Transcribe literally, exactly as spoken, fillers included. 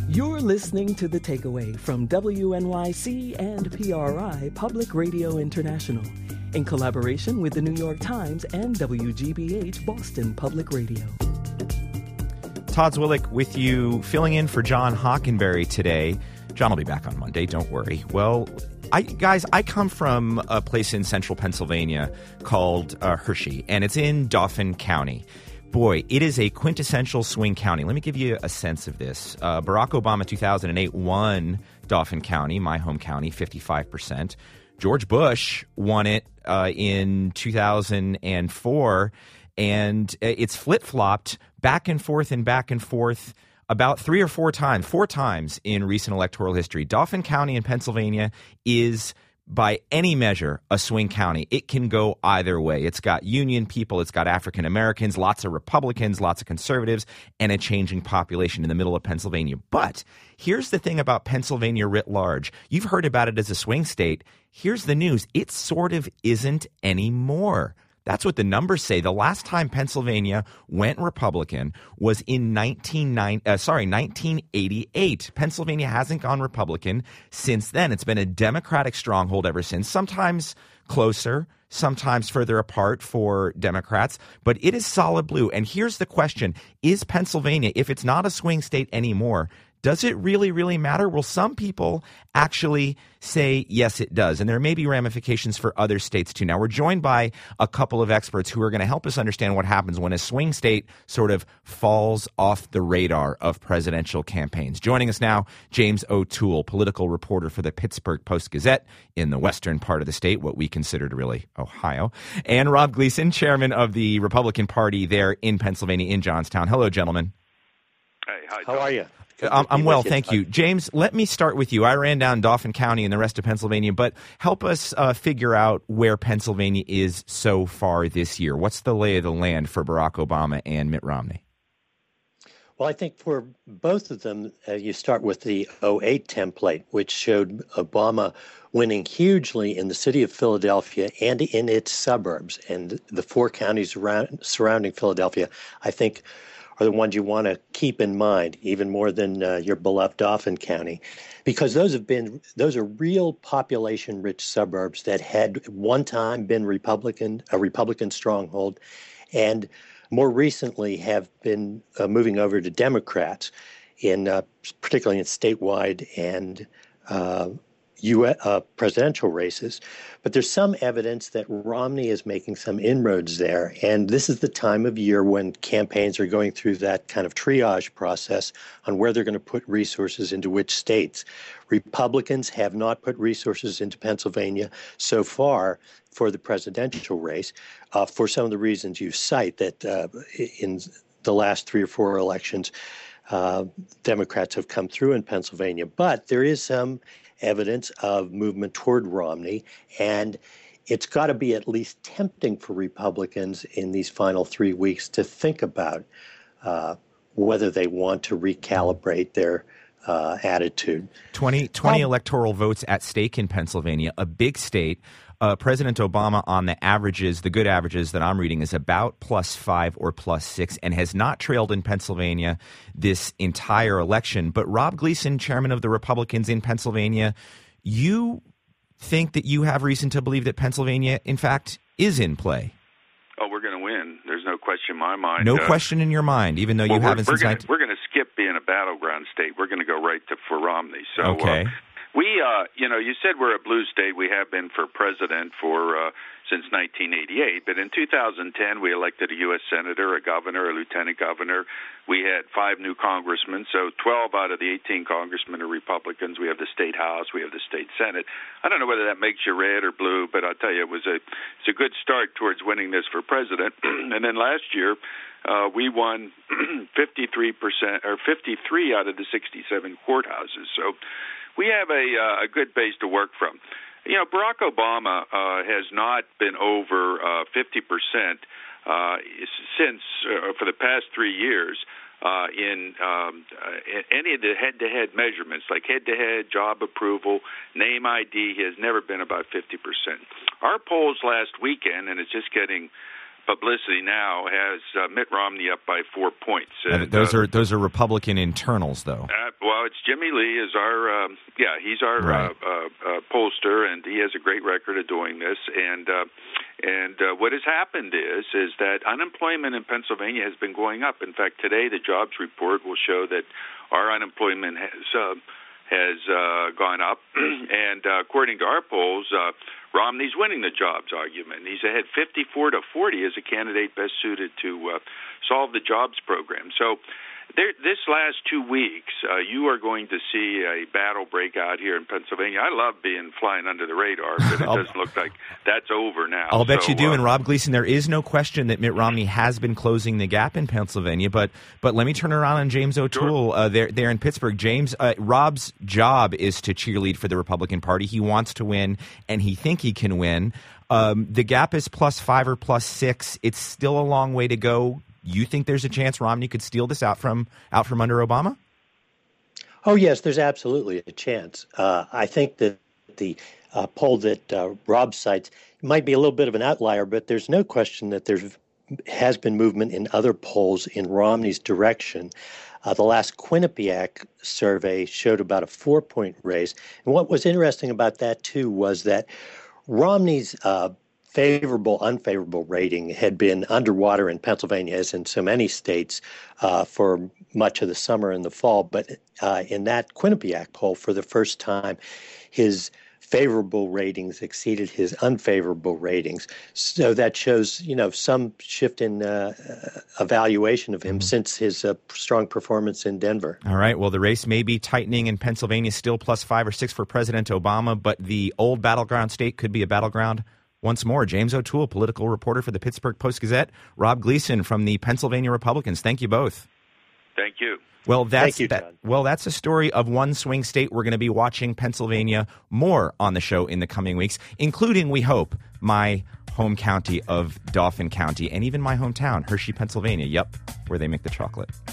You're listening to The Takeaway from W N Y C and P R I Public Radio International in collaboration with the New York Times and W G B H Boston Public Radio. Todd Zwillich with you, filling in for John Hockenberry today. John will be back on Monday, don't worry. Well, I, guys, I come from a place in central Pennsylvania called uh, Hershey, and it's in Dauphin County. Boy, it is a quintessential swing county. Let me give you a sense of this. Uh, Barack Obama, two thousand eight, won Dauphin County, my home county, fifty-five percent. George Bush won it uh, in two thousand four, and it's flip-flopped back and forth and back and forth about three or four times, four times in recent electoral history. Dauphin County in Pennsylvania is, by any measure, a swing county. It can go either way. It's got union people, it's got African Americans, lots of Republicans, lots of conservatives, and a changing population in the middle of Pennsylvania. But here's the thing about Pennsylvania writ large. You've heard about it as a swing state. Here's the news. It sort of isn't anymore. That's what the numbers say. The last time Pennsylvania went Republican was in nineteen ninety, uh, sorry, nineteen eighty-eight. Pennsylvania hasn't gone Republican since then. It's been a Democratic stronghold ever since, sometimes closer, sometimes further apart for Democrats, but it is solid blue. And here's the question. Is Pennsylvania, if it's not a swing state anymore, does it really, really matter? Well, some people actually say, yes, it does. And there may be ramifications for other states, too. Now, we're joined by a couple of experts who are going to help us understand what happens when a swing state sort of falls off the radar of presidential campaigns. Joining us now, James O'Toole, political reporter for the Pittsburgh Post-Gazette in the western part of the state, what we consider to really Ohio, and Rob Gleason, chairman of the Republican Party there in Pennsylvania, in Johnstown. Hello, gentlemen. Hey, hi, How are you? I'm, I'm well, thank you. James, let me start with you. I ran down Dauphin County and the rest of Pennsylvania, but help us uh, figure out where Pennsylvania is so far this year. What's the lay of the land for Barack Obama and Mitt Romney? Well, I think for both of them, uh, you start with the oh eight template, which showed Obama winning hugely in the city of Philadelphia and in its suburbs. And the four counties around, surrounding Philadelphia, I think, are the ones you want to keep in mind, even more than uh, your beloved Dauphin County, because those have been those are real population-rich suburbs that had one time been Republican, a Republican stronghold, and more recently have been uh, moving over to Democrats, in uh, particularly in statewide and uh, U S, uh, presidential races. But there's some evidence that Romney is making some inroads there. And this is the time of year when campaigns are going through that kind of triage process on where they're going to put resources into which states. Republicans have not put resources into Pennsylvania so far for the presidential race, uh, for some of the reasons you cite, that uh, in the last three or four elections, uh, Democrats have come through in Pennsylvania. But there is some evidence of movement toward Romney, and it's got to be at least tempting for Republicans in these final three weeks to think about uh, whether they want to recalibrate their uh, attitude. twenty, twenty um, electoral votes at stake in Pennsylvania, a big state. Uh, President Obama, on the averages, the good averages that I'm reading, is about plus five or plus six and has not trailed in Pennsylvania this entire election. But Rob Gleason, chairman of the Republicans in Pennsylvania, you think that you have reason to believe that Pennsylvania, in fact, is in play. Oh, we're going to win. There's no question in my mind. No uh, question in your mind, even though well, you we're, haven't. We're since going nineteen- to skip being a battleground state. We're going to go right to for Romney. So, okay. Uh, We, uh, you know, you said we're a blue state. We have been for president for uh, since nineteen eighty-eight. But in two thousand ten, we elected a U S senator, a governor, a lieutenant governor. We had five new congressmen. So twelve out of the eighteen congressmen are Republicans. We have the state house. We have the state senate. I don't know whether that makes you red or blue, but I'll tell you, it was a it's a good start towards winning this for president. And then last year, uh, we won fifty-three percent or fifty-three out of the sixty-seven courthouses. So we have a, uh, a good base to work from. You know, Barack Obama uh, has not been over uh, fifty percent uh, since uh, for the past three years uh, in um, uh, any of the head-to-head measurements, like head-to-head, job approval, name I D. He has never been about fifty percent. Our polls last weekend, and it's just getting publicity now, has uh, Mitt Romney up by four points. And those uh, are those are Republican internals, though. Uh, well, No, it's Jimmy Lee is our, um, yeah, he's our right. uh, uh, uh, pollster, and he has a great record of doing this. And uh, and uh, what has happened is is that unemployment in Pennsylvania has been going up. In fact, today the jobs report will show that our unemployment has uh, has uh, gone up. And uh, according to our polls, uh, Romney's winning the jobs argument. He's ahead fifty-four to forty as a candidate best suited to uh, solve the jobs program. So there, this last two weeks, uh, you are going to see a battle break out here in Pennsylvania. I love being flying under the radar, but it doesn't look like that's over now. I'll bet so, you do. Uh, and Rob Gleason, there is no question that Mitt Romney has been closing the gap in Pennsylvania. But but let me turn around on James O'Toole sure. uh, there, there in Pittsburgh. James, uh, Rob's job is to cheerlead for the Republican Party. He wants to win, and he think he can win. Um, the gap is plus five or plus six. It's still a long way to go. You think there's a chance Romney could steal this out from out from under Obama? Oh, yes, there's absolutely a chance. Uh, I think that the uh, poll that uh, Rob cites might be a little bit of an outlier, but there's no question that there has been movement in other polls in Romney's direction. Uh, the last Quinnipiac survey showed about a four-point raise. And what was interesting about that, too, was that Romney's uh, favorable, unfavorable rating had been underwater in Pennsylvania, as in so many states, uh, for much of the summer and the fall. But uh, in that Quinnipiac poll, for the first time, his favorable ratings exceeded his unfavorable ratings. So that shows, you know, some shift in uh, evaluation of him mm-hmm. since his uh, strong performance in Denver. All right. Well, the race may be tightening in Pennsylvania, still plus five or six for President Obama, but the old battleground state could be a battleground once more. James O'Toole, political reporter for the Pittsburgh Post-Gazette. Rob Gleason from the Pennsylvania Republicans. Thank you both. Thank you. Well, that's Thank you, that, well, that's a story of one swing state. We're going to be watching Pennsylvania more on the show in the coming weeks, including, we hope, my home county of Dauphin County and even my hometown, Hershey, Pennsylvania. Yep, where they make the chocolate.